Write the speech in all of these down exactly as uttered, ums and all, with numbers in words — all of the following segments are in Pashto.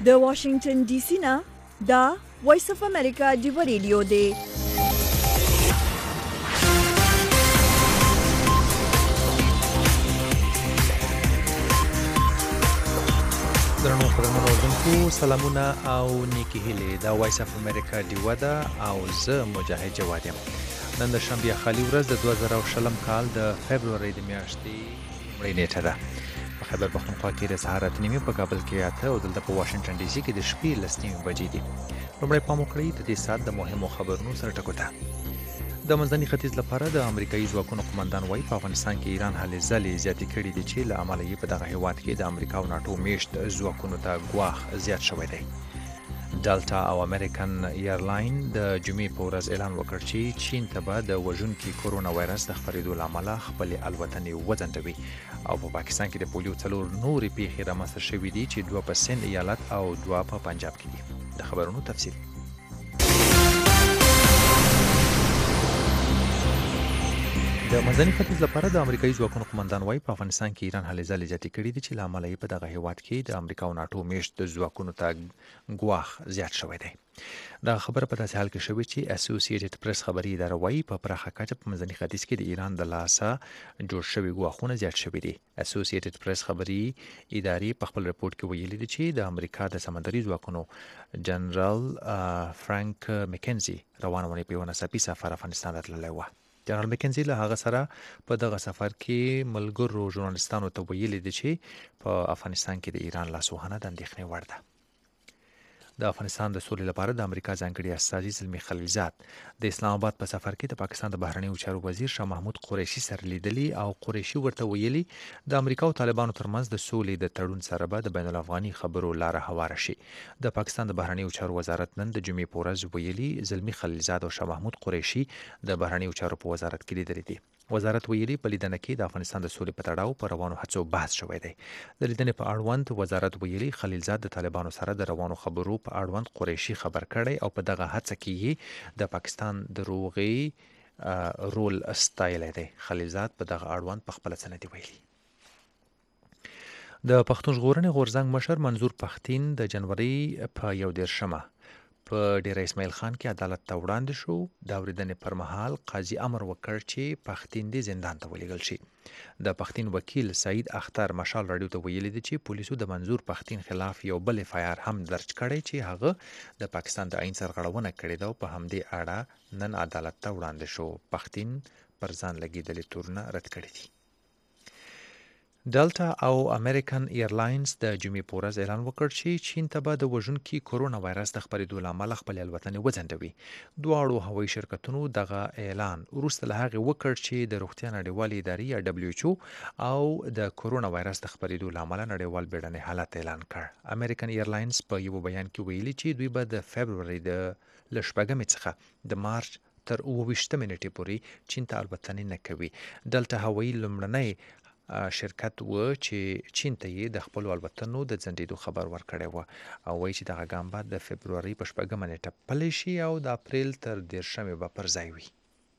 د واشنگټن ډي سي نه دا وایس اف امریکا ډیو ریډیو دی. درنو خبرونه اوردونکو سلامونه او نیکی هیلې دا وایس اف امریکا ډیو ده او زه مجاهد جواد یم. نن د شنبه خالي ورځ د دوه زره او شلم کال د فبرورۍ د میاشتې لومړۍ نیټه ده. په خیبر پښتونخوا کې د سهار اته نیمې، په کابل کې اته او دلته په واشنګټن ډي سي کې د شپې لس نیمې بجې دي. لومړی پام وکړئ د دې ساعت د مهمو خبرونو سره ټکو ته. د منځني ختیځ لپاره د امریکایي ځواکونو قومندان وایي په افغانستان کې ایران هلې ځلې زیاتې کړي دي چې له امله یې په دغه هیواد کې د امریکا او ناټو میشت ځواکونو ته ګواښ زیات شوی دی. ډلټا او امریکن ایرلاین د جمعې په ورځ اعلان وکړ چې چین ته به د وژونکي کورونا وایرس د خپرېدو له امله خپلې الوتنې وځنډوي او په پاکستان کې د پولیو څلور نورې پیښې رامنځته شوي دي چې دوه په سند ایالت او دوه په پنجاب کې دي. د خبرونو تفصیل. د منځني ختیځ لپاره د امریکایي ځواکونو قومندان وایي په افغانستان کې ایران هلې ځلې زیاتې کړي دي چې له امله یې په دغه هیواد کې د امریکا او ناټو میشت ځواکونو ته ګواښ زیات شوی دی. دا خبره په داسې حال کې شوې چې اسوسییټډ پریس خبري اداره وایي په پراخه کچه په منځني ختیځ کې د ایران د لاسه جوړ شوي ګواښونه زیات شوي دي. اسوسییټډ پریس خبري ادارې په خپل رپورټ کې ویلي دي چې د امریکا د سمندري ځواکونو جنرال فرانک مکنزي روانه ونې په یو ناڅاپي سفر افغانستان ته تللی و. جنرال مکنزي له هغه سره په دغه سفر کې ملګرو ژورنالستانو ته ویلي دي چې په افغانستان کې د ایران لاسوهنه د اندېښنې وړ ده. د افغانستان د سولې لپاره د امریکا ځانګړي استازي زلمي خلیلزاد د اسلام آباد په سفر کې د پاکستان د بهرنیو چارو وزیر شاه محمود قریشي سره لیدلي او قریشي ورته ویلي د امریکا او طالبانو ترمنځ د سولې د تړون سره به د بین الافغاني خبرو لاره هواره شي. د پاکستان د بهرنیو چارو وزارت نن د جمعې په ورځ ویلي زلمي خلیلزاد او شاه محمود قریشي د بهرنیو چارو په وزارت کې لیدلي دي. وزارت ویلي په لیدنه کې د افغانستان د سولې په تړاو په روانو هڅو بحث شوی دی. د لیدنې په اړوند وزارت ویلي خلیلزاد د طالبانو سره د روانو خبرو په اړوند قریشي خبر کړی او په دغه هڅه کې یې د پاکستان د روغې رول ستایلی دی. خلیلزاد په دغه اړوند په خپله څه نه دي ویلي. د پښتون ژغورنې غورځنګ مشر منظور پښتين د جنوري په یو دېرشمه په ډیره اسماعیل خان کې عدالت ته وړاندې شو. د اورېدنې پر مهال قاضي امر وکړ چې پښتين دې زندان ته ولېږل شي. د پښتين وکیل سعید اختر مشال راډیو ته ویلي دي چې پولیسو د منظور پښتين خلاف یو بل اف آی آر هم درج کړی چې هغه د پاکستان د آئین سرغړونه کړې ده او په همدې اړه نن عدالت ته وړاندې شو. پښتين پر ځان لګېدلې تورونه رد کړي دي. ډلټا او امریکن ایرلاینز د جمعې په ورځ اعلان وکړ چې چین ته به د وژونکي کورونا وایرس د خپرېدو له امله خپلې الوتنې وځنډوي. دواړو هوایي شرکتونو دغه اعلان وروسته له هغې وکړ چې د روغتیا نړیوالې ادارې یا ډبلیو ایچ او او د کورونا وایرس د خپرېدو له امله نړیوال بیړنی حالت اعلان کړ. امریکن ایرلاینز په یو بیان کې ویلي چې دوی به د فبرورۍ د له شپږمې څخه د مارچ تر اوه ویشتمې نیټې پورې چین ته الوتنې نه کوي. ډلټا هوایي لومړنی شرکت و چې چین ته یې د خپلو الوتنو د ځنډېدو خبر ورکړی و او وایي چې دغه ګام به د فبرورۍ په شپږمه نیټه پلی شي او د اپریل تر دېرشمې به پر ځای وي.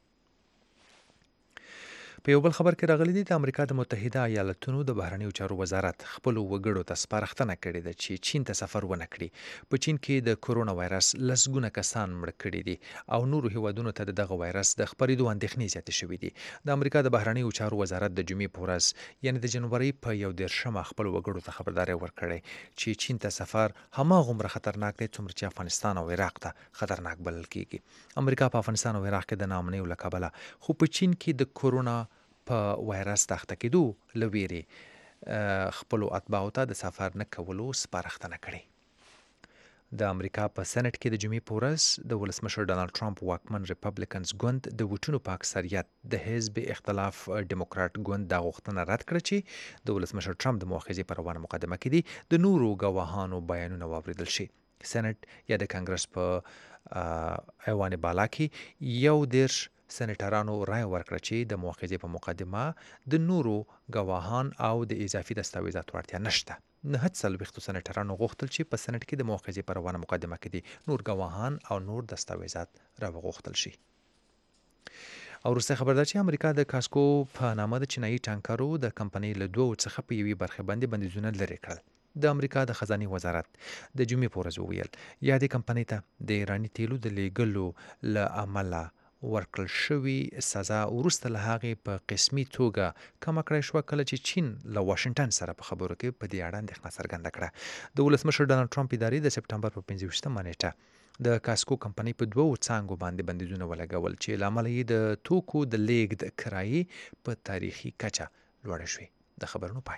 په یو بل خبر کې راغلی دی د امریکا د متحده ایالتونو د بهرنیو چارو وزارت خپلو وګړو ته سپارښتنه کړې ده چې چین ته سفر ونه کړي. په چین کې د کورونا وایرس لسګونه کسان مړه کړي دي او نورو هیوادونو ته د دغه وایرس د خپرېدو اندېښنې زیاتې شوي دي. د امریکا د بهرنیو چارو وزارت د جمعې په ورځ یعنې د جنورۍ په یو دېرشمه خپلو وګړو ته خبرداری ورکړی چې چین ته سفر هماغومره خطرناک دی څومره چې افغانستان او عراق ته خطرناک بلل کېږي. امریکا په افغانستان او عراق کې د ناامنیو له کبله خو په چین کې د کورونا په وایرس د اخته کېدو له ویرې خپلو اتباعو ته د سفر نه کولو سپارښتنه کړې. د امریکا په سنټ کې د جمعې په ورځ د ولسمشر ډانلډ ټرمپ واکمن ریپبلیکنز ګوند د ووټونو په اکثریت د حزب اختلاف ډیموکرات ګوند دا غوښتنه رد کړه چې د ولسمشر ټرمپ د مؤاخذې په روانه مقدمه کې دي د نورو ګواهانو بیانونه واورېدل شي. سنټ یا د کانګرس په ایوان بالا کې یو دېرش سنټرانو رای ورکړه چې د مؤاخذې په مقدمه د نورو ګواهان او د اضافي دستاویزاتو اړتیا نشته. نهه څلوېښتو سنټرانو غوښتل چې په سنټ کې د مؤاخذې په روانه مقدمه کې دي نور ګواهان او نور دستاویزات راوغوښتل شي. او وروستی خبر ده چې امریکا د کاسکو په نامه د چینایي ټانکرو د کمپنۍ له دوو څخه په یوې برخې باندې بندیزونه لرې کړل. د امریکا د خزانه وزارت د جمعې په ورځ وویل یادې کمپنۍ ته د ایراني تیلو د لیږلو له امله ورکړل شوې سزا وروسته له هغې په قسمي توګه کمه کړای شوه کله چې چین له واشنګټن سره په خبرو کې په دې اړه اندېښنه څرګنده کړه. د ولسمشر ډانلډ ټرمپ ادارې د سپټمبر په پنځه ویشتمه نیټه د کاسکو کمپنۍ په دوو څانګو باندې بندیزونه ولګول چې له امله یې د توکو د لیږد کرایې په تاریخي کچه لوړه شوې. د خبرونو پای.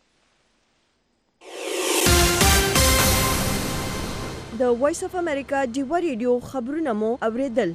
د وایس اف امریکا ډیوا ریډیو خبرونه مو اوریدل.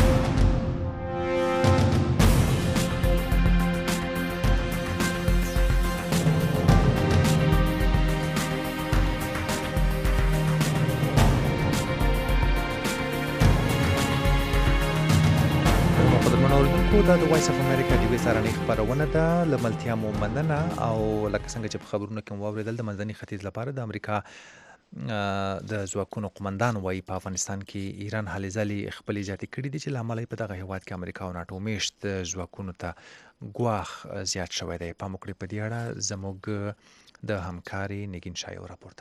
دا د وایس اف امریکا ډیوی سرانه خبرونه ده. لملتیا مو مننه او لکه څنګه چې په خبرونو کې مو اوریدل د منځني ختیځ لپاره د امریکا د ځواکونو قومندان وایي په افغانستان کې ایران هلې ځلې خپلې زیاتې کړي دي چې له امله په دغه هیواد کې امریکا او ناټو میشت ځواکونو ته ګواښ زیات شوی دی. پام وکړئ په دې اړه زموږ د همکاري نګین شایو راپورته.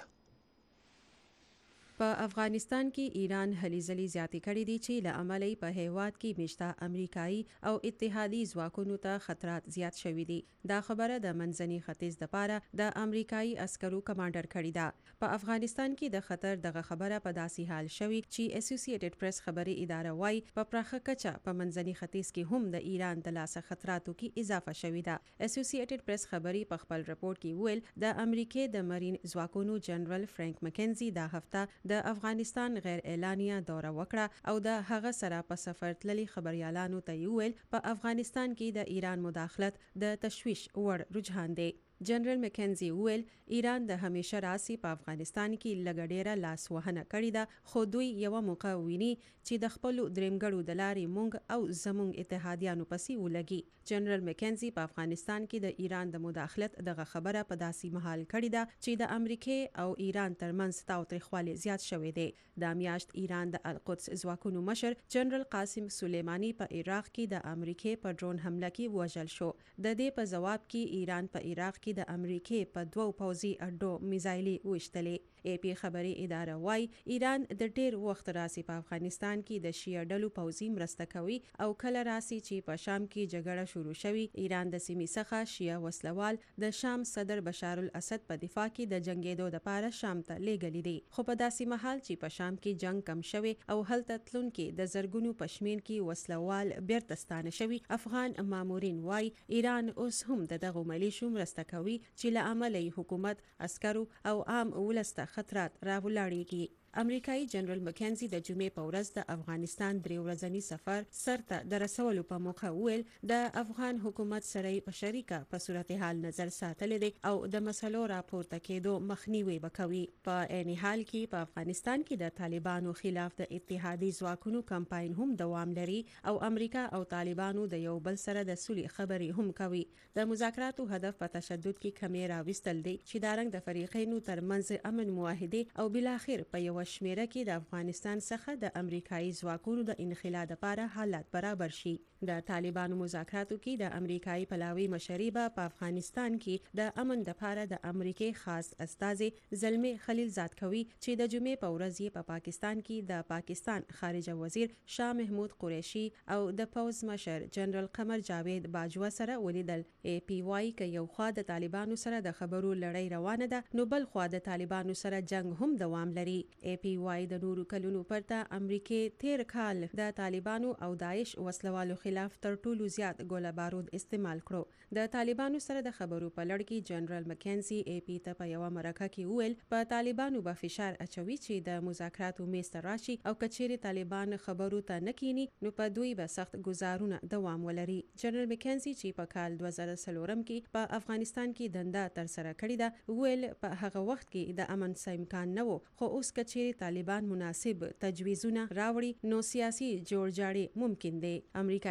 په افغانستان کې ایران هلې ځلې زیاتې کړي دي چې له امله په هیواد کې میشته امریکایي او اتحادي ځواکونو ته خطرات زیات شوي دي. دا خبره د منځني ختیځ لپاره د امریکایي عسکرو کمانډر کړې ده. په افغانستان کې د خطر دغه خبره په داسې حال شوي چې اسوسییټډ پریس خبري اداره وايي په پراخه کچه په منځني ختیځ کې هم د ایران د لاسه خطراتو کې اضافه شوې ده. اسوسییټډ پریس خبري په خپل رپورت کې ویل د امریکای د مرین ځواکونو جنرال فرانک مکنزي دا هفته د افغانستان غیر اعلانیه دوره وکړه او د هغه سره په سفر تللي خبريالانو ته ویل په افغانستان کې د ایران مداخلت د تشویش وړ رجحان دی. جنرال مکنزي ویل ایران د همیشه راسي په افغانستان کې لګډیره لاس وهنه کړې ده خو دوی یو موقع ویني چې د خپل درېمګړو د لارې مونږ او زمونږ اتحادیانو پسې ولګي. جنرال مکنزي په افغانستان کې د ایران د مداخلت دغه خبره په داسې محال کړې ده چې د امریکای او ایران ترمنځ تاوتریخوالی زیات شوی دی. دا میاشت ایران د القدس ځواکونو مشر جنرال قاسم سلیمانی په عراق کې د امریکای په ډرون حمله کې وژل شو. د دې په جواب کې ایران په عراق کې د امریکای په دوو پوځي اډو میزایلې وشتلې. ای پی خبري اداره وايي ایران د ډیر وخت راسي په افغانستان کې د شیعه ډلو پوځي مرسته کوي او کله راسي چې په شام کې جګړه شروع شوي ایران د سیمې څخه شیعه وسلوال د شام صدر بشار الاسد په دفاع کې د جنگیدو لپاره شام ته لیږلي دي. خو په داسې مهال چې په شام کې جنگ کم شوی او هلته تلونکي د زرګونو پښمین کې وسلوال بیرته ستانه شوي افغان مامورین وايي ایران اوس هم دغه ملیشو مرسته کوي چې له امله حکومت عسکرو او عام ولس ته خطرات راولاړېږي. امریکایي جنرال مکنزي د جمعې په ورځ د افغانستان درې ورځنی سفر سرته د رسولو په موخه ویل د افغان حکومت سره په شریکه په صورتحال نظر ساتلی دی او د مسلو راپورته کېدو مخنیوي وکوي. په عین حال کې په افغانستان کې د طالبانو خلاف د اتحادي ځواکونو کمپاین هم دوام لري او امریکا او طالبانو د یو بل سره د صلح خبرې هم کوي. د مذاکراتو هدف په تشدد کې کمی راوستل دی چې دارنګ د فریقینو ترمنځ امن معاهده او بلاخر په یو شمیره کې د افغانستان څخه د امریکایي ځواکونو د انخلا لپاره حالات برابر شي. د طالبانو مذاکراتو کې د امریکایي پلاوي مشري به په افغانستان کې د امن لپاره د امریکای خاص استازي زلمي خلیلزاد کوي چې د جمعې په ورځ یې په پا پاکستان کې د پاکستان خارجه وزیر شاه محمود قریشي او د پوز مشر جنرال قمر جاوید باجوه سره ولیدل. ای پی وايي که یو خوا د طالبانو سره د خبرو لړۍ روانه ده نو بل خوا د طالبانو سره جنگ هم دوام لري. ای پی وايي د نورو کلونو پرته امریکای تیر کال د طالبانو او داعش وسلوالو خلاف تر ټولو زیات ګوله بارود استعمال کړو. د طالبانو سره د خبرو په لړ کې جنرال مکنزي ای پی ته په یوه مرکه کې وویل په طالبانو به فشار اچوي چې د مذاکراتو میز ته راشي او که چیرې طالبان خبرو ته نه کینی نو په دوی به سخت ګزارونه دوام ولري. جنرال مکنزي چې په کال دوه زره څلورم کې په افغانستان کې دنده تر سره کړې ده ویل په هغه وخت کې د امن څه امکان نه و خو اوس که چیرې طالبان مناسب تجویزونه راوړي نو سیاسي جوړجاړی ممکن دی. امریکایي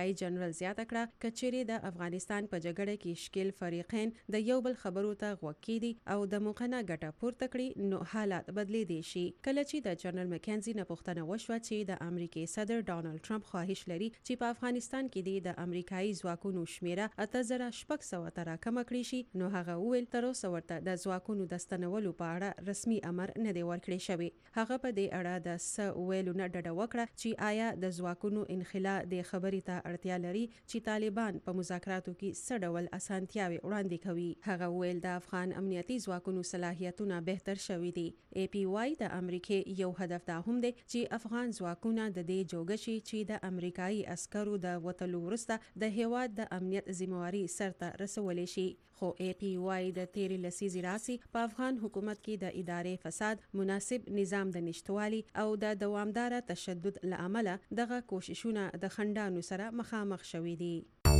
امریکایي جنرال زیاته کړه کچېرې د افغانستان په جګړه کې شکیل فریقین د یو بل خبرو ته غوږ کېدي او د موخه نه ګټه پورته کړي نو حالات بدلیدلی شي. کله چې د جنرال مکینزي نه پوښتنه وشوه چې د امریکای صدر ډانلډ ټرمپ خواهش لري چې په افغانستان کې د امریکایي ځواکونو شمیره اته زره شپږ سوه ته راکمه کړي شي نو هغه وویل تر اوسه ورته د ځواکونو د ستنولو په اړه رسمي امر نه دی ورکړی شوی. هغه په دې اړه د څه ویلو نه ډډه وکړه چې آیا د ځواکونو انخلا د خبرې ته اړتیا لري چې طالبان په مذاکراتو کې څه ډول اسانتیاوې وړاندې کوي. هغه ویل د افغان امنیتي ځواکونو صلاحیتونه بهتر شوي دي. ای پی وای د امریکای یو هدف دا هم دی چې افغان ځواکونه د دې جوګه شي چې د امریکایي عسکرو د وتلو وروسته د هیواد د امنیت ذمہواري سرته رسولی شي. خو ای پی وای د تیرې لسیزې راسي په افغان حکومت کې د ادارې فساد، مناسب نظام د نشټوالي او د دوامداره تشدد له امله دغه کوششونه د خنډانو سره مخامخ شوي دي.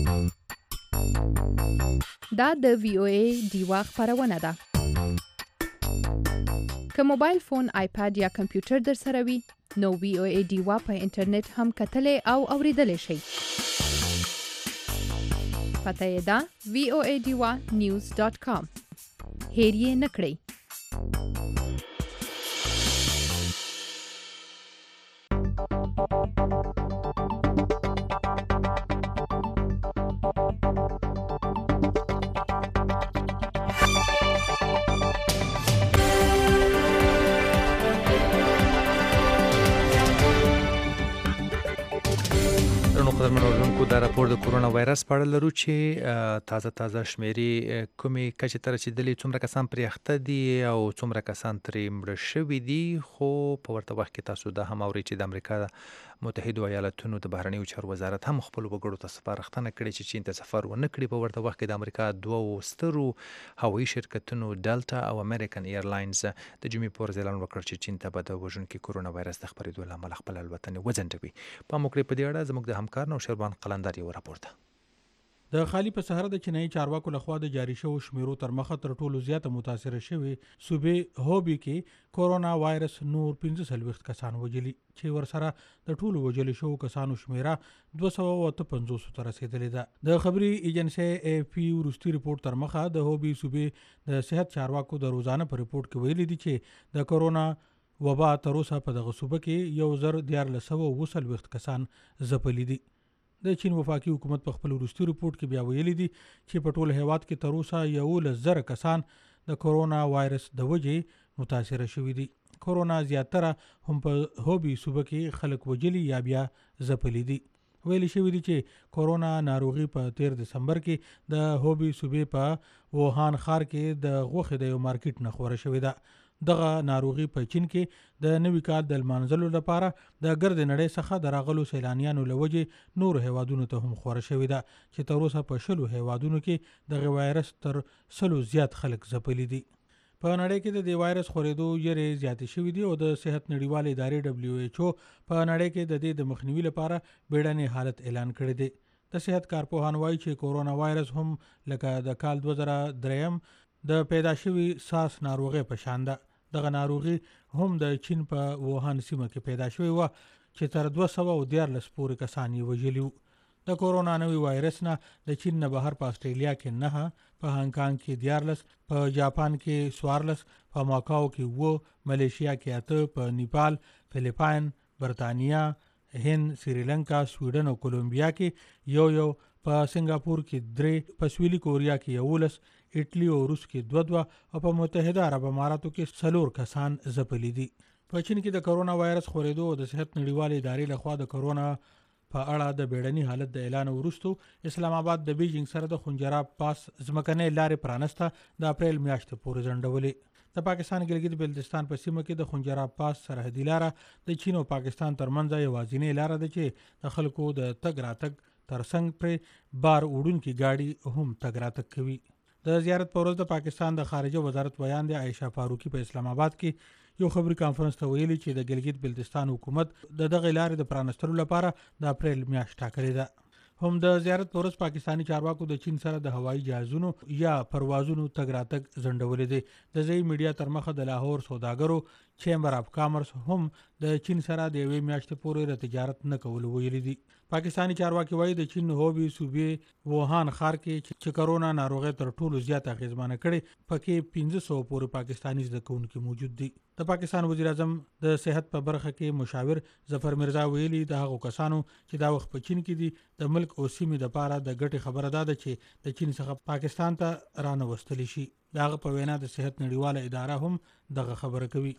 دا د وی او ای دیوا خپرونه ده. که موبایل فون، آیپاد یا کمپیوټر در سره وي نو وی او ای دیوا په انټرنیټ هم کتلی او اوریدلی شئ. پته یې ده وی او ای دیوا نیوز ډاټ کام. هیر یې نه کړئ. دا راپور د کورونا وایرس په اړه لرو چې تازه تازه شمیرې کومې کچې ته رسیدلې، څومره کسان پرې اخته دي او څومره کسان ترې مړه شوي دي. خو په ورته وخت کې تاسو دا هم اورئ چې د امریکا متحدو ایالتونو د بهرنیو چارو وزارت هم خپلو وګړو ته سپارښتنه کړې چې چین ته سفر ونه کړي. په ورته وخت کې د امریکا دوو سترو هوایي شرکتونو ډلټا او امریکن ایرلاینز د جمعې په ورځ اعلان وکړ چې چین ته به د وژونکي کورونا وایرس د خپرېدو له امله خپل الوتنې وځنډوي. پام وکړئ په دې اړه زموږ د همکار نوشیروان قلندر یو راپور ده. د خالی په سهار د چینایي چارواکو لخوا د جاری شوو شمیرو تر مخه تر ټولو زیاته متاثره شوي صوبې هوبي کې کورونا وایرس نور پنځه څلوېښت کسان وژلي چې ورسره د ټولو وژلو شوو کسانو شمیره دوه سوه اته پنځوس ته رسېدلې ده. د خبري ایجنسۍ ای پی وروستي رپورټ تر مخه د هوبي صوبې د صحت چارواکو د روزانه په رپورټ کې ویلي دي چې د کورونا وبا تر اوسه په دغه صوبه کې یو زر دیارلس سوه اووه څلوېښت کسان ځپلي دي. د چین وفاقي حکومت په خپل وروستي رپورټ کې بیا ویلي دي چې په ټول هیواد کې تر اوسه یولس زره کسان د کورونا وایرس د وجې متاثره شوي دي. کورونا زیاتره هم په هوبي صوبه کې خلک وجلي یا بیا ځپلي دي. ویلي شوي دي چې کورونا ناروغي په تیر دسمبر کې د هوبي صوبې په ووهان ښار کې د غوښې د یو مارکیټ نه خوره شوې ده. دغه ناروغي په چین کې د نوي کال د لمانځلو لپاره د ګرد نړۍ څخه د راغلو سیلانیانو له وجې نورو هیوادونو ته هم خوره شوې ده چې تر اوسه په شلو هیوادونو کې دغه وایرس تر سلو زیات خلک ځپلي دي. په نړۍ کې د دې وایرس خورېدو یېرې زیاتې شوي دي او د صحت نړیوالې ادارې ډبلیو ایچ او په نړۍ کې د دې د مخنیوي لپاره بیړنی حالت اعلان کړی دی. د صحت کارپوهان وایي چې کورونا وایرس هم لکه د کال دوه زره دریم د پیدا شوي ساس ناروغۍ په شان ده. دغه ناروغي هم د چین په ووهان سیمه کې پیدا شوې وه چې تر دوه سوه او دیارلس پورې کسان یې وژلي وو. د کورونا نوي وایرس نه د چین نه بهر په استرالیا کې نهه، په هانګ کانګ کې دیارلس، په جاپان کې څوارلس، په ماکاو کې اووه، ملیشیا کې اته، په نیپال، فلیپاین، برطانیه، هند، سریلنکا، سویډن او کولمبیا کې یو یو، په سنګاپور کې درې، په سویلي کوریا کې یولس، ایټلی او روس کې دوه دوه او په متحده عرب اماراتو کې څلور کسان ځپلي دي. په چین کې د کورونا وایرس خورېدو او د صحت نړیوالې ادارې لخوا د کورونا په اړه د بیړني حالت د اعلان وروسته اسلام آباد د بیجینګ سره د خنجراب پاس ځمکنۍ لارې پرانسته د اپریل میاشتې پورې ځنډولې. د پاکستان ګلګت بلتستان په سیمه کې د خنجراب پاس سرحدي لاره د چین او پاکستان ترمنځ یوازینۍ لاره ده چې د خلکو د تګ راتګ ترڅنګ پرې بار وړونکي ګاډي هم تګ راتګ کوي. د زیارت په ورځ د پاکستان د خارجه وزارت ویان دی عایشه فاروقي په اسلام آباد کې یو خبري کانفرنس ته ویلي چې د ګلګت بلتستان حکومت د دغه لارې د پرانستلو لپاره د اپریل میاشت ټاکلې ده. هم د زیارت په ورځ پاکستاني چارواکو د چین سره د هوایي جهازونو یا پروازونو تګ راتګ ځنډولې دي. د ځایي میډیا تر مخه د لاهور سوداګرو چیمبر اف کامرس هم د چین سره د یوې میاشتې پورې د تجارت نه کول ویلي دي. پاکستانی چارواکي وایي د چین هوبي صوبې ووهان ښار کې چې کرونا ناروغي تر ټولو زیات اغیزمنه کړي پکې پنځه سوه پورې پاکستانی زده کوونکي موجود دي. د پاکستان وزیر اعظم د صحت په برخه کې مشاور ظفر مرزا ویلي د هغو کسانو چې دا وخت په چین کې دي د ملک او سیمې لپاره د ګټې خبره ده چې د چین څخه پاکستان ته رانوستلی شي. د هغه په وینا د صحت نړیواله اداره هم دغه خبره کوي.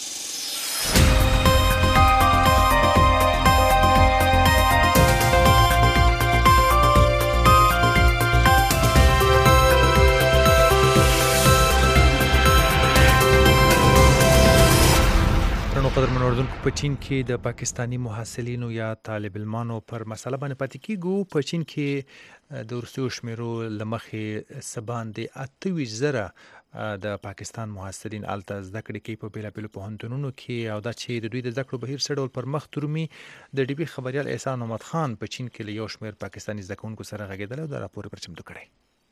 قدرمن اردوونکو په چین کې د پاکستانی محصلینو یا طالب علمانو پر مسله باندې پاتې کیږو. په چین کې د وروستیو شمیرو له مخې څه باندې اته ویشت زره د پاکستان محصلین هلته زده کړې کوي په بېلابېلو پوهنتونونو کې، او دا چې د دوی د زده کړو بهیر څه ډول پر مخ درومي. د ډي بي خبریال احسان محمد خان په چین کې له یو شمېر پاکستاني زده کوونکو سره غږېدلی او دا راپور یې پر چمتو کړی.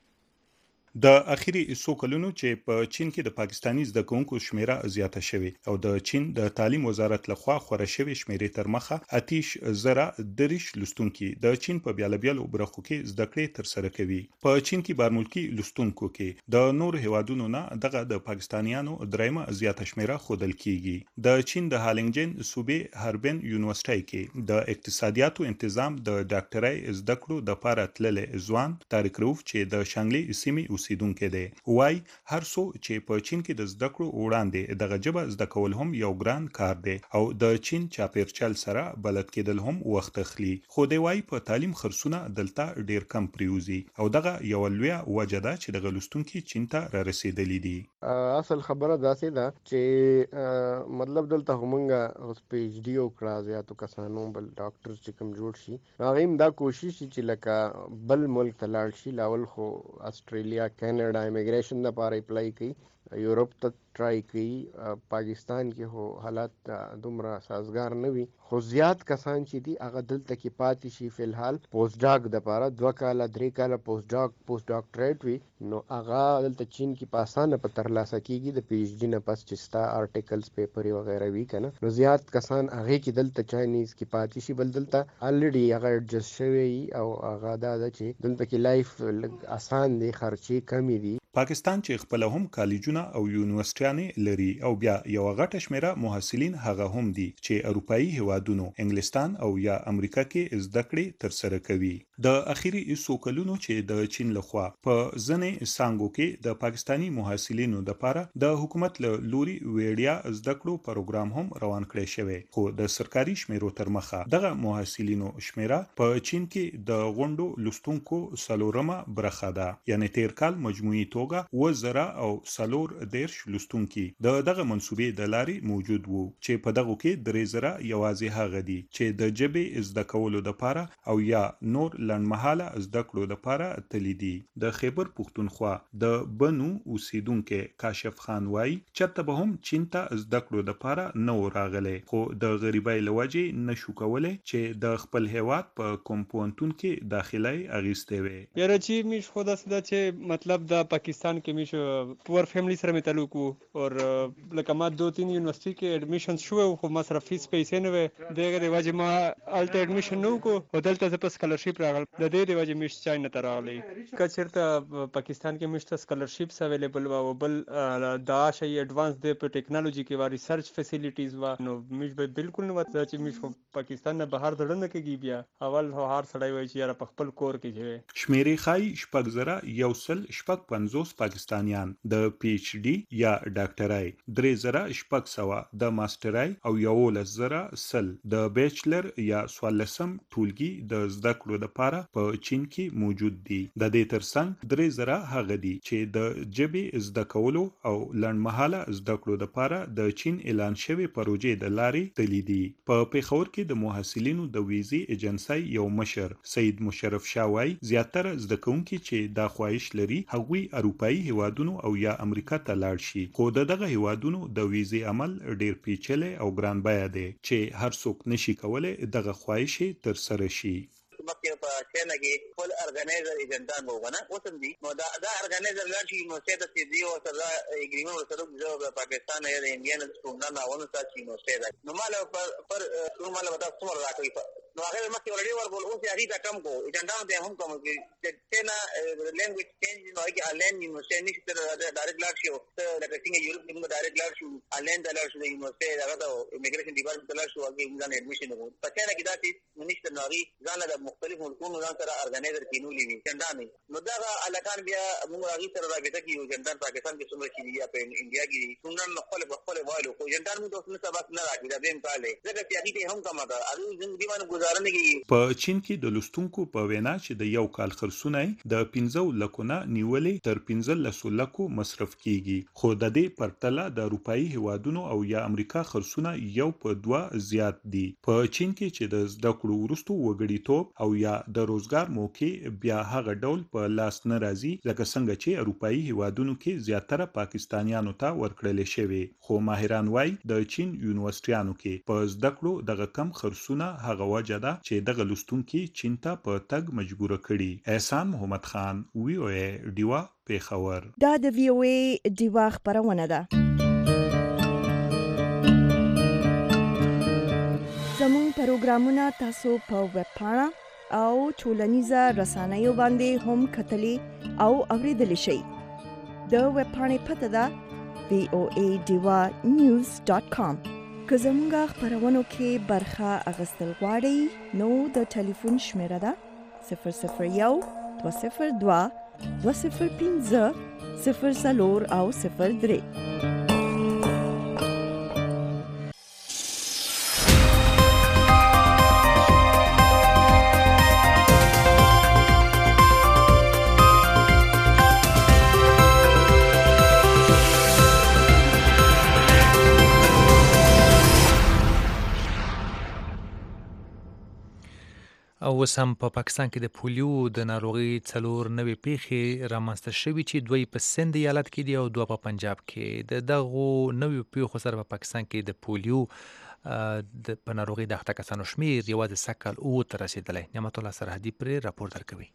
د اخیری څو کلونو چې په چین کې د پاکستانی زده کوونکو شمیره زیاته شوې او د چین د تعلیم وزارت لخوا خوره شوې شمیرې تر مخه اتیش زره دریش لستونکي د چین په بیلابیلو برخو کې زده کړې تر سره کوي. په چین کې بارملکي لستونکو کې د نور هیوادونو نه دغه د پاکستانیانو دریمه زیاته شمیره ښودل کیږي. د چین د هالنګجن صوبې هربن یونیورسيټي کې د اقتصادیاتو انتظام د ډاکټرۍ زده کړو د پاره تللې ځوان طارق روف چې د شانګلي سیمې اوسیدونکو دی وای هر څو چې په چین کې د زده کړو وړاندې دغه ژبه زده کول هم یو ګران کار دی او د چین چاپیرچل سره بلد کېدل هم وخت اخلي. خو دی وای په تعلیم خرڅونه دلته ډیر کم پریوزي او دغه یو لویه وجه ده چې د غلستونکو چین ته را رسیدلې دي. اصل خبره داسې ده چې مطلب دلته همغه اوس پی ایچ ډي او کړه زیاتو کسانو بل ډاکټر چې کوم جوړ شي هغه دا کوشش چې لکه بل ملک ته لاړ شي لاول خو استرالیا کینیډا امیګریشن لپاره اپلای کوي، یورپ ته ټرای کوي. پاکستان کې هو حالات دومره سازگار نه وي خو زیات کسان چې دي هغه دلته کې پاتې شي. فلحال پوسټ ډاک د لپاره دوه کاله درې کاله پوسټ ډاک پوسټ ډاکټریټ وي نو هغه دلته چین کې په اسانه په ترلاسه کیږي د پی ایچ ډي نه پس چې ستا آرټیکلز پیپر وغیرہ وی کنه نو زیات کسان هغه کې دلته چاینیز کې پاتې شي. بل دلته الریډي هغه ایڈجسټ شوی او هغه دا چې دلته کې لایف آسان دي، خرچې کمی دي. پاکستان چې خپل هم کالجونه او یونیورسيټیانې لري او بیا یو غټه شمیره محصلین هغه هم دي چې اروپאי هیوادونو انګلستان او یا امریکا کې زده کړې تر سره کوي. د اخیری څو کلونو چې د چین لخوا په ځنې سانګو کې د پاکستانی محصلینو د لپاره د حکومت له لوري ویډیا زده کړو پروګرام هم روان کړی شوی خو د سرکاري شمیرو تر مخه دغه محصلینو شمیره په چین کې د غونډو لستونکو سلورمه برخه ده. یعنی تیر کال مجموعي و زره او سلور دیرش لستونکي د دغه منسوبې د لاري موجود وو چې په دغه کې درې زره یوازې هغه دي چې د جبې زده کولو د پاره او یا نور لنډمهاله زده کړو د پاره تللی دي. د خیبر پختونخوا د بنو اوسیدونکو کاشف خان وای چرته به هم چین ته زده کړو د پاره نو راغله خو د غریبۍ لوجې نشو کولای چې د خپل هیواد په کومپونتون کې داخلي اغیسته وي. یاره چې میش خدا سدا چې مطلب د پاکستان کې میشو پور فیملی سره مې تعلق وو او لکه ما دو تین یونیورسيټي کې اډمیشن شو خو ما سره فیس پیسې نه وې دغه د واجب ما الټ اډمیشن نو کو او دلته ز په سکالرشپ راغل د دې د واجب میش چای نه تراغلی کچرته پاکستان کې میشته سکالرشپس اویلیبل و او بل دا شی ایڈوانس د په ټیکنالوژي کې و ریسرچ فیسیلیټیز و نو میش به بالکل نه وته چې میش پاکستان نه بهر دړنه کېږي بیا اول هر سړی وای چې یاره په خپل کور کې جوړ شمیرې خای شپږ زره یوسل شپږ پنځوس پاکستانیان د پی ایچ ډي یا ډاکټرۍ، درې زره شپږ سوه د ماسترۍ او یولس زره سل د بیچلر یا څوارلسم ټولګي د زده کړو لپاره په چین کې موجود دي. د دې ترڅنګ درې زره هغه دي چې د جبې زده کولو او لنډمهاله زده کړو لپاره د چین اعلان شوی پروژې د لارې تللی دي. په پیښور کې د محصلینو د ویزې ایجنسی یو مشر سید مشرف شاوای زیاتره زده کوونکي چې دا خواهش لري هغوی اروپאי هیوادونو او یا امریکا ته لاړ شي خو دغه هیوادونو د ویزې عمل ډیر پیچلې او ګران بیه دی چې هر څوک نشي کولای دغه خواهش تر سره شي. مکه په چینه کې خپل ارګنایزر ایجنټان وګڼه اوسم دي نو دا دا ارګنایزر لاشي نو څه د دې او سره اګریمنټ سره د پاکستان یا د انډیا نه څنګه ناونه ساتي نو څه دا نو مال پر پر نو مال وتا څومره راکوي نو هغه مکه ورډي ورغول اوس هغه دا کم کو ایجنټان ته هم کوم چې چینه لینګویج چینج نو هغه الین نو څه نشته ډایرکټ لاړ شو لکه څنګه یورپ کې موږ ډایرکټ لاړ شو الین د لاړ شو د یونیورسيټي هغه د امیګریشن ډپارټمنټ لاړ شو هغه ځان اډمیشن وکړ په چینه کې دا چې منیسټر ناری ځان د مختلف ملکونو ځان سره ارګنایزر کینولې وي چندانې نو دا الکان بیا موږ هغه سره راځي چې جندان پاکستان کې څومره شي یا په انډیا کې څنګه خپل خپل وایلو خو جندان موږ اوس نه سبق نه راځي دا به امکان لري ځکه چې هغه هم کومه ده هغه ژوندۍ باندې گزارنه کوي په چین کې د لستونکو په وینا چې د یو کال خرڅونه د پنځه لکونه نیولې تر پنځه لسو لکو مصرف کیږي خو د دې پرتله د اروپאי هوادونو او یا امریکا خرڅونه یو په دوه زیات دي په چین کې چې د زده کړو وروسته وګړیتوب او یا د روزګار موقع بیا هغه ډول په لاس نه راځي لکه څنګه چې اروپאי هوادونو کې زیاتره پاکستانیانو ته ورکړل شوی خو ماهران وایي د چین یونیورسيټیانو کې په زده کړو دغه کم خرڅونه هغه وجه ده چې دغه لستونکي چین ته په تګ مجبور کړي احسان محمد خان وی او ای ډیوا پیښور دا د وی او ای ډیوا خبرونه ده زموږ پروګرامونه تاسو په ویب پاڼه او ټولنیزه رسنیو باندې هم کتلی او اوریدلی شئ د ویب پاڼې پته ده وی او ای ډیوا نیوز ډاټ کام که زموږ خبرونو کې برخه اخیستل غواړئ نو د ټلیفون شمیره ده صفر صفر یو دوه صفر دوه دوه صفر پنځه صفر څلور او صفر درې او سم په پاکستان کې د پولیو د ناروغي څلور نوې پیښې رامنځته شوي چې دوی په سند ایالت کې دي او دوه په پنجاب کې د دغو نوې پیښو سره په پاکستان کې د پولیو د په ناروغي د اخته کسانو شمیر یوازې سږ کال اووه ته رسېدلی نعمت الله سرحدي پرې راپور درکوي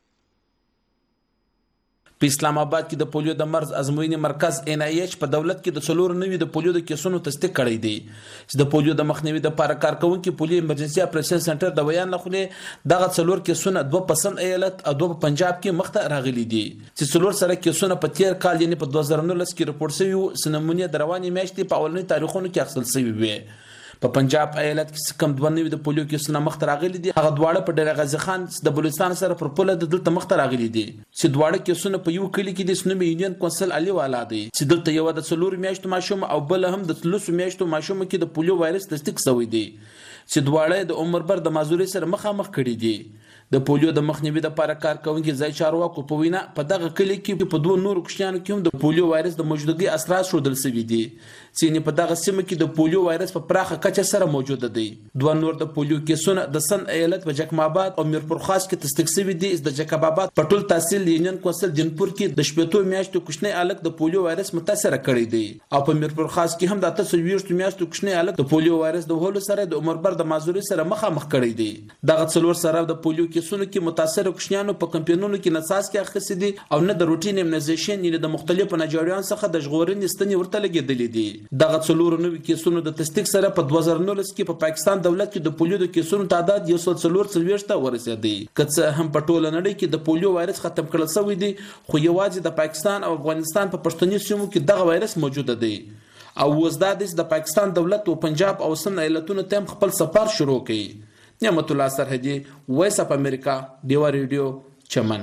په اسلام آباد کې د پولیو د مرض ازموینې مرکز ان آی ایچ په دولت کې د څلور نوي د پولیو د کیسونو تصدیق کړی دی چې د پولیو د مخنیوي د لپاره کارکونکو پولیو ایمرجنسي اپریشن سنټر د بیان نخلې دغه څلور کیسونه دوه په سند ایالت او دوه په پنجاب کې مخته راغلي دي چې څلور سره کیسونه په تیر کال یعنی په دوه زره نولس کې راپور شوي چې نمونه د رواني میاشتې په اولنی تاریخونو کې اخیستل شوي وي په پنجاب ایالت کې کم دوه نوي د پولیو کیسونه مخته راغلي دي هغه دواړه په ډېر غازي خان د بلوچستان سره پر پوله د دلته مخته راغلي دي چې دواړه کیسونه په یو کلی کې د سنومي یونین کونسل علي والا دی چې دلته یو د څلور میاشتو ماشوم او بل هم د ثلاث میاشتو ماشوم کې د پولیو وایرس تصدیق شوی دی چې دواړه د عمر بر د مازوري سره مخامخ کړي دي د پولیو د مخنیوي لپاره کارکونکو ځای چارواکو په وینا په دغه کلی کې په دوه نورو کوشنیانو کې هم د پولیو وایرس د موجودګي اثرات شودل شوي دي چې په دغه سیمه کې د پولیو وایرس په پراخه کچه سره موجود دی دوه نور د پولیو کیسونه د سن ایالت په جکم آباد او میرپور خاص کې تصدیق شوي دي د جکم آباد په ټول تحصیل یونین کونسل دینپور کې د شپږ میاشتو کوشنی الک د پولیو وایرس متاثر کړي دي او په میرپور خاص کې هم د اته میاشتو کوشنی الک د پولیو وایرس د وهلو سره د عمر بر د مازوري سره مخامخ کړي دي دغه څلور سره د پولیو کیسونو کې متاثر کوشنیانو په کمپاینونو کې نساس کې اخیستي دي او نه د روټین ایمنایزیشن یعنی د مختلفو ناجوړیانو څخه د ژغورنې ستنې ورته لګېدلې دي دغه څلور نوي کیسونو د تصدیق سره په دوه زره نولس کې په پاکستان دولت کې د پولیو د کیسونو تعداد یو سل څلور څلوېښت ته ورسېدی که څه هم په ټوله نړۍ کې د پولیو وایرس ختم کړل شوی دی خو یوازې د پاکستان او افغانستان په پښتني سیمو کې دغه وایرس موجود دی او اوس دا د پاکستان دولت او پنجاب او سن ایالتونو ته خپل سفر شروع کړي نعمت الله سرحدي وایس اف امریکا دیوا ریډیو چمن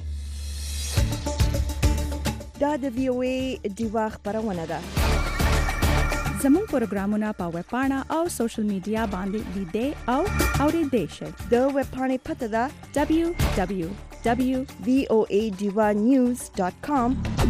دا د وی او ای دیوا خبرونه ده زموږ پروګرامونه په ویب پاڼه او سوشل میډیا باندې لیدئ او اوریدئ شئ د ویب پاڼې پته ده دبلیو دبلیو دبلیو وی او ای ډیوا نیوز ډاټ کام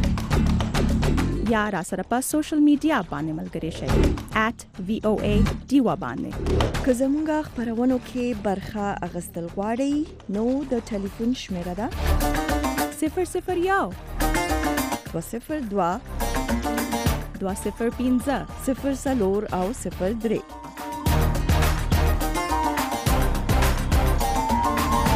یا را سره په سوشل میډیا باندې ملګري شئ ایٹ وی او ای ډیوا باندې که زموږ خبرونو کې برخه اخیستل غواړئ نو د ټلیفون شمیره ده صفر صفر یو دوه صفر دوه دوه صفر پنځه صفر څلور او صفر درې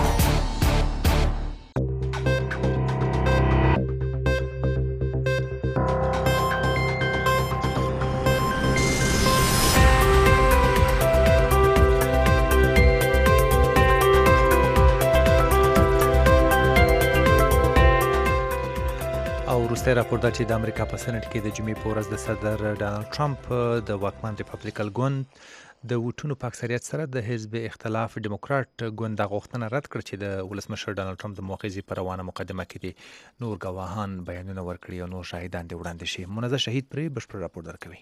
وروستی راپور دا چې د امریکا په سنټ کې د جمعې په ورځ د صدر ډانلډ ټرمپ د واکمن ریپبلیکل ګوند د ووټونو په اکثریت سره د حزب اختلاف ډیموکرات ګوند د غوښتنه رد کړ چې د ولسمشر ډانلډ ټرمپ د مؤاخذې په روانه مقدمه کې دي نور ګواهان بیانونه ورکړي او نور شاهدان دې وړاندې شي. منزه شهید پرې بشپړ راپور درکوي.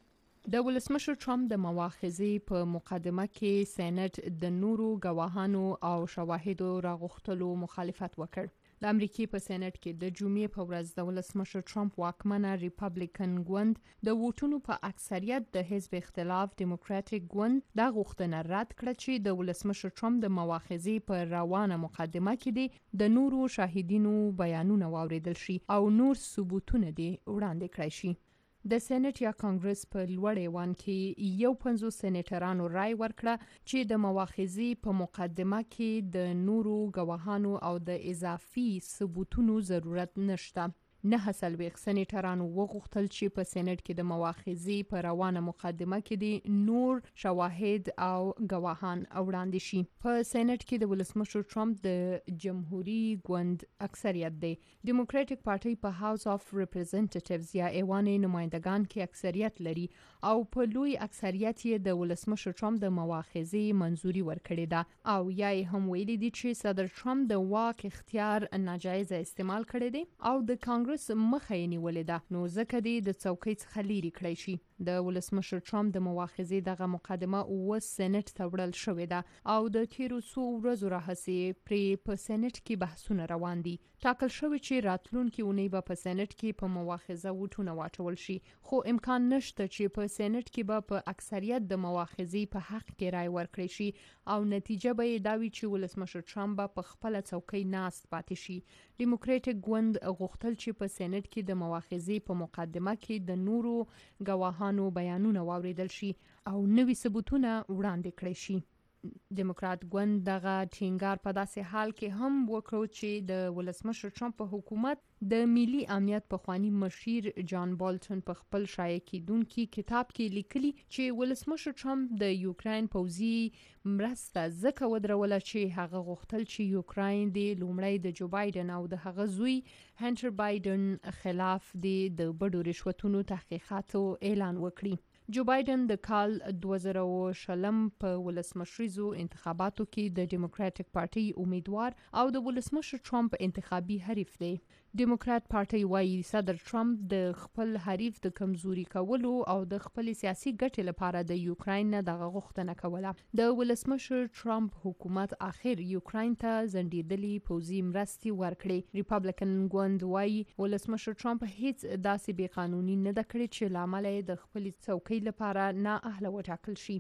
د ولسمشر ټرمپ د مواخذې په مقدمه کې سېنات د نورو ګواهانو او شواهدو راغوښتلو مخالفت وکړ. د امریکای په سېنات کې د جمعې په ورځ د ولسمشر ټرمپ واکمنه ریپبلیکن ګوند د ووټونو په اکثریت د حزب اختلاف ډیموکراټیک ګوند د غوښتنه رد کړه چې د ولسمشر ټرمپ د مواخذې په روانه مقدمه کې د نورو شاهدینو بیانونه واوریدل شي او نور ثبوتونه دي وړاندې کړی شي. د سېنات یا کانګرس په لوړ ایوان کې یو پنځوس سېنیټرانو رای ورکړه چې د مواخذې په مقدمه کې د نورو ګواهانو او د اضافي ثبوتونو ضرورت نشته. نه څلوېښت سېنیټرانو وغوښتل چې په سېنات کې د مواخذې په روانه مقدمه کې د نور شواهد او ګواهان وړاندې شي. په سېنات کې د ولسمشر ټرمپ د جمهوریت ګوند اکثریت دی. ډیموکراټیک پارټي په هاوس اف ریپرزنټیټیوز یا ایوان نمائندگان کې اکثریت لري او په لوی اکثریت یې د ولسمشر ټرمپ د مواخذې منزوري ورکړې ده او یا هم ویلي دي چې صدر ټرمپ د واک اختیار ناجایز استعمال کړی دی او د کانګرس مخه یې نیولې ده، نو ځکه دی د څوکۍ څخه لرې کړی شي. د ولسمشر ټرمپ د مواخذې دغه مقدمه اوه سېنات ته وړل شوې ده او د تیرو څو ورځو راهیسې پرې په سېنات کې بحثونه روان دي. ټاکل شوی چې راتلونکي اونۍ به په سېنات کې په مواخذه ووټونه واچول شي، خو امکان نشته چې په سېنات کې به په اکثریت د مواخذې په حق کې رای ورکړي شي او نتیجه به یې دا وي چې ولسمشر ټرمپ به په خپله څوکۍ ناست پاتې شي. ډیموکراټیک ګوند غوښتل چې په سېنات کې د مواخذې په مقدمه کې د نورو ګواهانو بیانونه واوریدل شي او نوي ثبوتونه وړاندې کړي شي. ډیموکرات ګوند دغه ټینګار په داسې حال کې هم وکړو چې د ولسمشر ټرمپ په حکومت د ملي امنیت پخوانی مشیر جان بالټن په خپل شایع کیدونکي کتاب کې لیکلي چې ولسمشر ټرمپ د یوکراین پوځي مرسته ځکه ودروله چې هغه غوښتل چې یوکراین د لومړی د جو بایدن او د هغه زوی هنټر بایدن خلاف د بډو رشوتونو تحقیقاتو اعلان وکړي. جو بایدن د کال دوه زره شلم په ولسمشریزو انتخاباتو کې د ډیموکراټیک پارټي امیدوار او د ولسمشر ټرمپ انتخابي حریف دی. ډیموکرات پارټي وايي صدر ټرمپ د خپل حریف د کمزوري کولو او د خپل سیاسي ګټې لپاره د یوکراین نه دغه غوښتنه کوله. د ولسمشر ټرمپ حکومت اخر یوکراین ته ځنډېدلې پوځي مرستې ورکړې. ریپبلیکن ګوند وايي ولسمشر ټرمپ هیڅ داسې بې قانوني نه ده کړې چې لامل یې د خپل څوکۍ لپاره نه اهله وټاکل شي.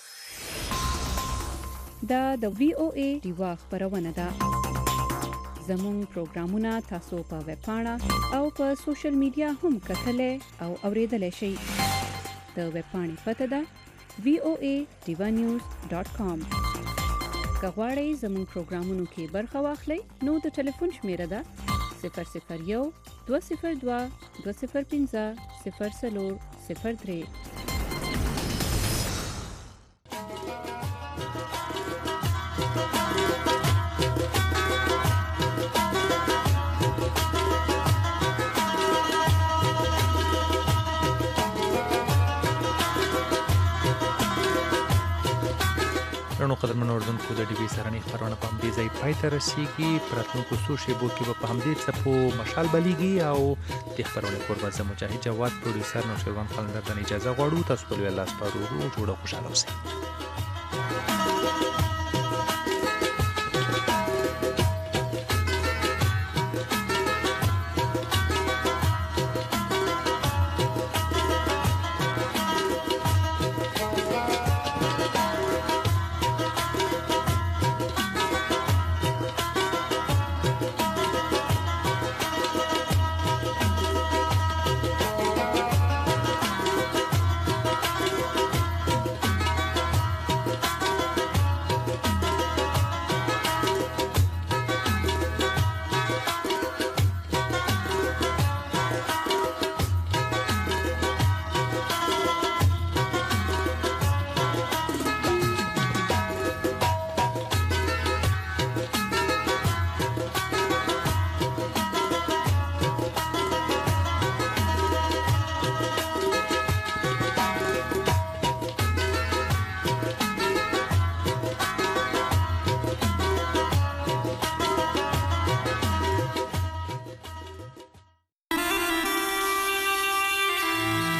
دا د وی او ای ډیوا خبرونه ده. زموږ پروګرامونه تاسو په ویب پاڼه او په سوشل میډیا هم کتلای او اوریدلای شئ. د ویب پاڼې پته ده وی او ای ډیوا نیوز ډاټ کام. که غواړئ زموږ پروګرامونو کې برخه واخلئ نو د ټلیفون شمیره ده صفر صفر یو دوه صفر دوه دوه صفر پنځه صفر څلور صفر درې. نو قدرمن اردوونکو د ډي بي سرنۍ خبرونه په همدې ځای پای ته رسیږي. په راتلونکو څو شېبو کې به په همدې څپو مشال بلیږي او د خبرونې کوربه زه مجاهد جواد پروډیوسر نوشیروان قلندر ته اجازه غواړو. تاسو په لوی الله سپارو. جوړه خوشاله اوسئ.